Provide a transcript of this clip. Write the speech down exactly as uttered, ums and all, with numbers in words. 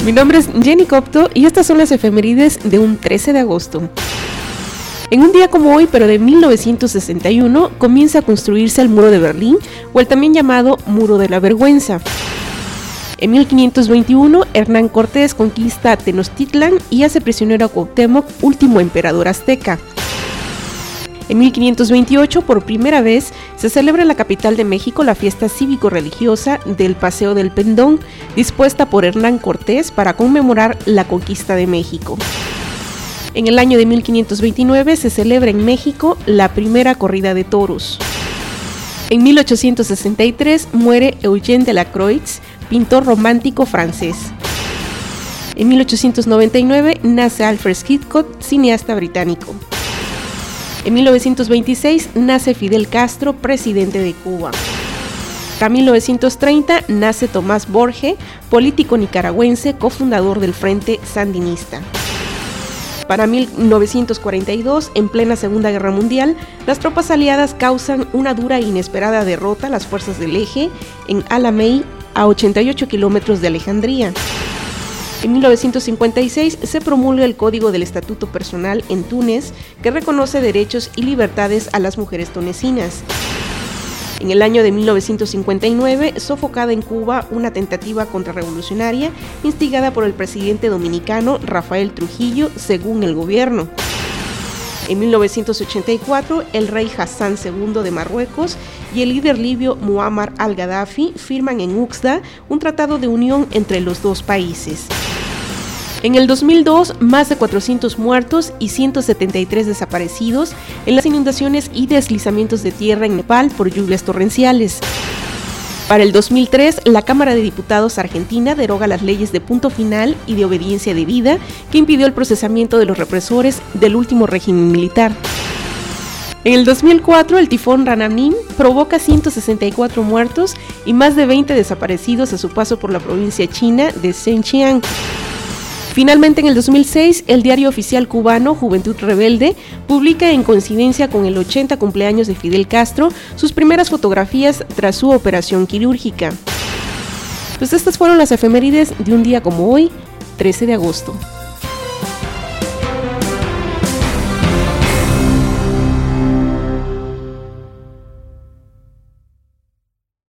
Mi nombre es Jenny Copto y estas son las efemérides de un trece de agosto. En un día como hoy, pero de mil novecientos sesenta y uno, comienza a construirse el Muro de Berlín, o el también llamado Muro de la Vergüenza. En mil quinientos veintiuno, Hernán Cortés conquista Tenochtitlan y hace prisionero a Cuauhtémoc, último emperador azteca. En mil quinientos veintiocho, por primera vez, se celebra en la capital de México la fiesta cívico-religiosa del Paseo del Pendón, dispuesta por Hernán Cortés para conmemorar la conquista de México. En el año de mil quinientos veintinueve se celebra en México la primera corrida de toros. En mil ochocientos sesenta y tres muere Eugène Delacroix, pintor romántico francés. En mil ochocientos noventa y nueve nace Alfred Hitchcock, cineasta británico. En mil novecientos veintiséis nace Fidel Castro, presidente de Cuba. En mil novecientos treinta nace Tomás Borge, político nicaragüense, cofundador del Frente Sandinista. Para mil novecientos cuarenta y dos, en plena Segunda Guerra Mundial, las tropas aliadas causan una dura e inesperada derrota a las fuerzas del Eje en Alamein, a ochenta y ocho kilómetros de Alejandría. En mil novecientos cincuenta y seis se promulga el Código del Estatuto Personal en Túnez, que reconoce derechos y libertades a las mujeres tunecinas. En el año de mil novecientos cincuenta y nueve, sofocada en Cuba una tentativa contrarrevolucionaria instigada por el presidente dominicano Rafael Trujillo, según el gobierno. En mil novecientos ochenta y cuatro, el rey Hassan segundo de Marruecos y el líder libio Muammar al-Gaddafi firman en Uxda un tratado de unión entre los dos países. En el dos mil dos, más de cuatrocientos muertos y ciento setenta y tres desaparecidos en las inundaciones y deslizamientos de tierra en Nepal por lluvias torrenciales. Para el dos mil tres, la Cámara de Diputados argentina deroga las leyes de punto final y de obediencia debida que impidió el procesamiento de los represores del último régimen militar. En el dos mil cuatro, el tifón Rananim provoca ciento sesenta y cuatro muertos y más de veinte desaparecidos a su paso por la provincia china de Zhejiang. Finalmente, en el dos mil seis, el diario oficial cubano Juventud Rebelde publica, en coincidencia con el ochenta cumpleaños de Fidel Castro, sus primeras fotografías tras su operación quirúrgica. Pues estas fueron las efemérides de un día como hoy, trece de agosto.